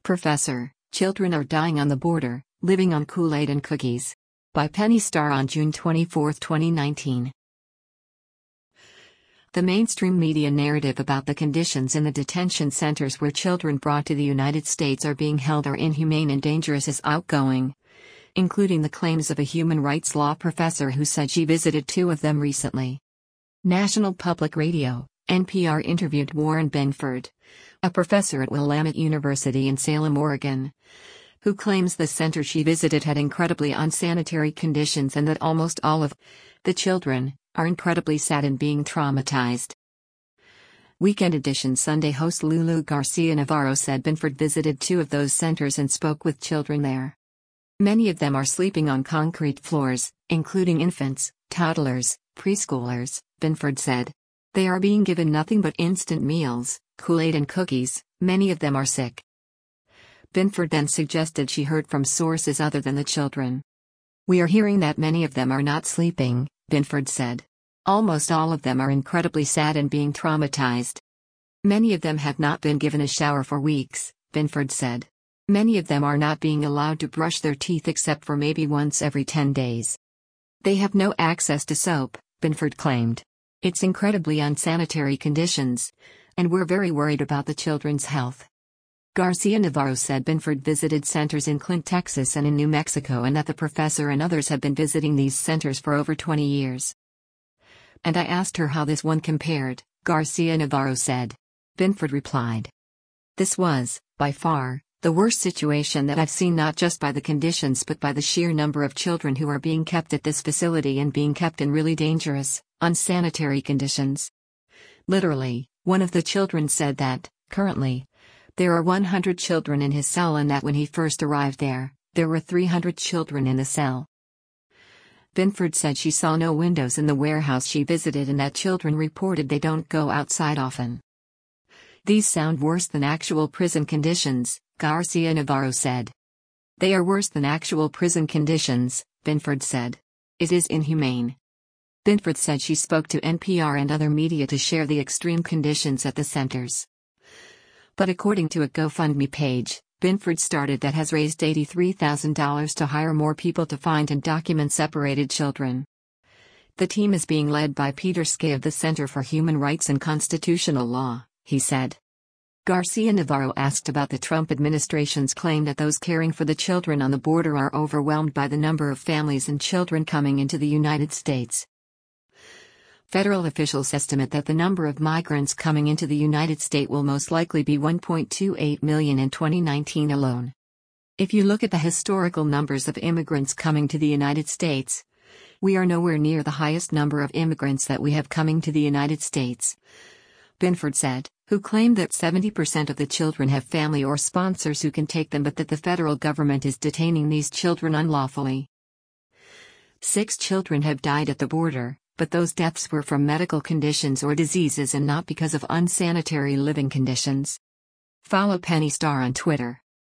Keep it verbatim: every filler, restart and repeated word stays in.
Professor, children are dying on the border, living on Kool-Aid and cookies. By Penny Starr on June twenty-fourth, twenty nineteen. The mainstream media narrative about the conditions in the detention centers where children brought to the United States are being held are inhumane and dangerous is outgoing, including the claims of a human rights law professor who said she visited two of them recently. National Public Radio, N P R interviewed Warren Binford, a professor at Willamette University in Salem, Oregon, who claims the center she visited had incredibly unsanitary conditions and that almost all of the children are incredibly sad and being traumatized. Weekend Edition Sunday host Lulu Garcia-Navarro said Binford visited two of those centers and spoke with children there. Many of them are sleeping on concrete floors, including infants, toddlers, preschoolers, Binford said. They are being given nothing but instant meals, Kool-Aid and cookies. Many of them are sick. Binford then suggested she heard from sources other than the children. We are hearing that many of them are not sleeping, Binford said. Almost all of them are incredibly sad and being traumatized. Many of them have not been given a shower for weeks, Binford said. Many of them are not being allowed to brush their teeth except for maybe once every ten days. They have no access to soap, Binford claimed. It's incredibly unsanitary conditions, and we're very worried about the children's health. Garcia-Navarro said Binford visited centers in Clint, Texas and in New Mexico and that the professor and others have been visiting these centers for over twenty years. And I asked her how this one compared, Garcia-Navarro said. Binford replied. This was, by far, the worst situation that I've seen, not just by the conditions but by the sheer number of children who are being kept at this facility and being kept in really dangerous, unsanitary conditions. Literally, one of the children said that, currently, there are one hundred children in his cell and that when he first arrived there, there were three hundred children in the cell. Binford said she saw no windows in the warehouse she visited and that children reported they don't go outside often. These sound worse than actual prison conditions, Garcia-Navarro said. They are worse than actual prison conditions, Binford said. It is inhumane. Binford said she spoke to N P R and other media to share the extreme conditions at the centers. But according to a GoFundMe page, Binford started that has raised eighty-three thousand dollars to hire more people to find and document separated children. The team is being led by Peter Skay of the Center for Human Rights and Constitutional Law, he said. Garcia-Navarro asked about the Trump administration's claim that those caring for the children on the border are overwhelmed by the number of families and children coming into the United States. Federal officials estimate that the number of migrants coming into the United States will most likely be one point two eight million in twenty nineteen alone. If you look at the historical numbers of immigrants coming to the United States, we are nowhere near the highest number of immigrants that we have coming to the United States, Binford said, who claimed that seventy percent of the children have family or sponsors who can take them but that the federal government is detaining these children unlawfully. Six children have died at the border, but those deaths were from medical conditions or diseases and not because of unsanitary living conditions. Follow Penny Starr on Twitter.